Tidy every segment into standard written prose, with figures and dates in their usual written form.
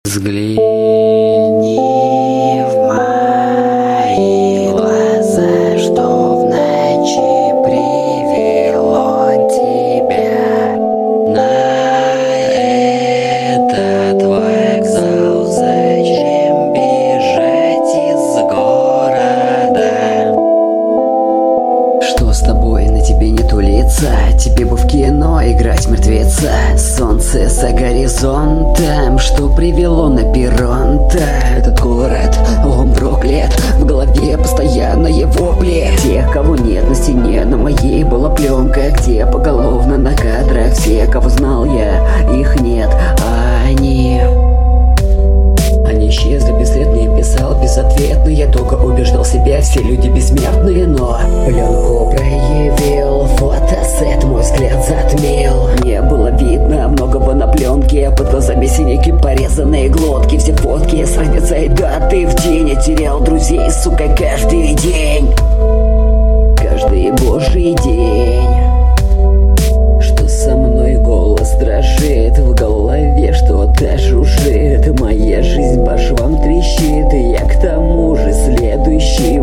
Взгляни в мои глаза, что в ночи привело тебя на этот вокзал. Зачем бежать из города? Что с тобой? На тебе нету лица. Тебе бы в кино играть мертвеца. Солнце за горизонтом, что привело на перрон-то. Этот город, он проклят. В голове постоянные вопли тех, кого нет на стене. На моей была пленка, где поголовно на кадрах все, кого знал я, их нет. А они исчезли бесследно, писал безответно. Я только убеждал себя, все люди бессмертные. Но пленку проявил, фотосет мой взгляд затмил. Не было видно многого на пленке. Под глазами синяки, порезанные глотки. Все фотки с разницей и даты в день. Я терял друзей, сука, каждый день. Каждый божий день. Что со мной голос дрожит, в голове что-то жужжит. Моя жизнь по швам трещит, и я к тому же следующий.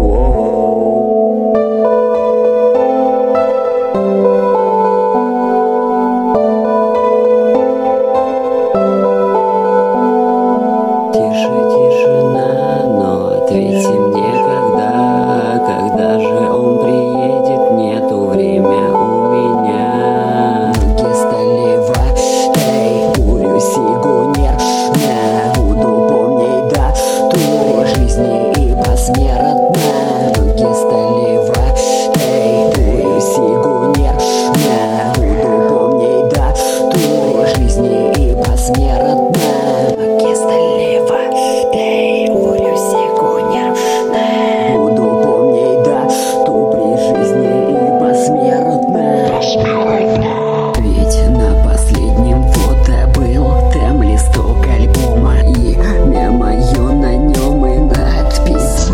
Тишина, но ответьте мне, когда же он приедет? Нету время у меня. Ноги стали ватой, бурю сигу нервно. Буду помнить дату жизни и посмертно. Ноги стали ватой, бурю сигу нервно. Буду помнить дату жизни и посмертно. Ноги стали ватой, бурю сигу нервно. Буду помнить дату при жизни и посмертно. Ведь на последнем фото был там листок альбома, и имя мое на нем и надпись.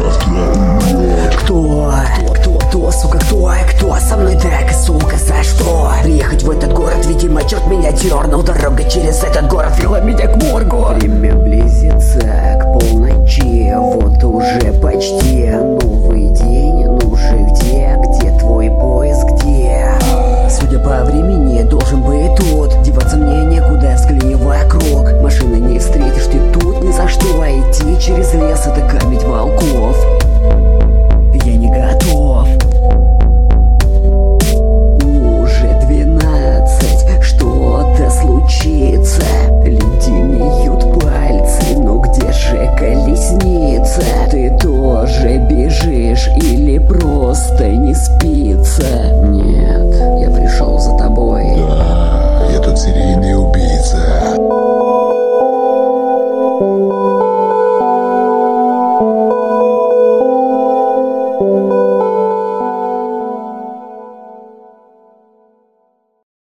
Кто, сука, кто со мной так, сука, за что? Приехать в этот город, видимо, черт меня дернул. Дорога через этот город вела меня к моргу. Время близится к полночи, вот уже почти новый день. Ну уже где твой поезд, где? Судя по времени, должен быть тут. Деваться мне некуда, взгляни вокруг. Машины не встретишь ты тут ни за что. А идти через лес — это камень волков. Я не готов. Уже 12, что-то случится. Люди меют пальцы, но где же колесница? Ты тоже бежишь или просто не спишь?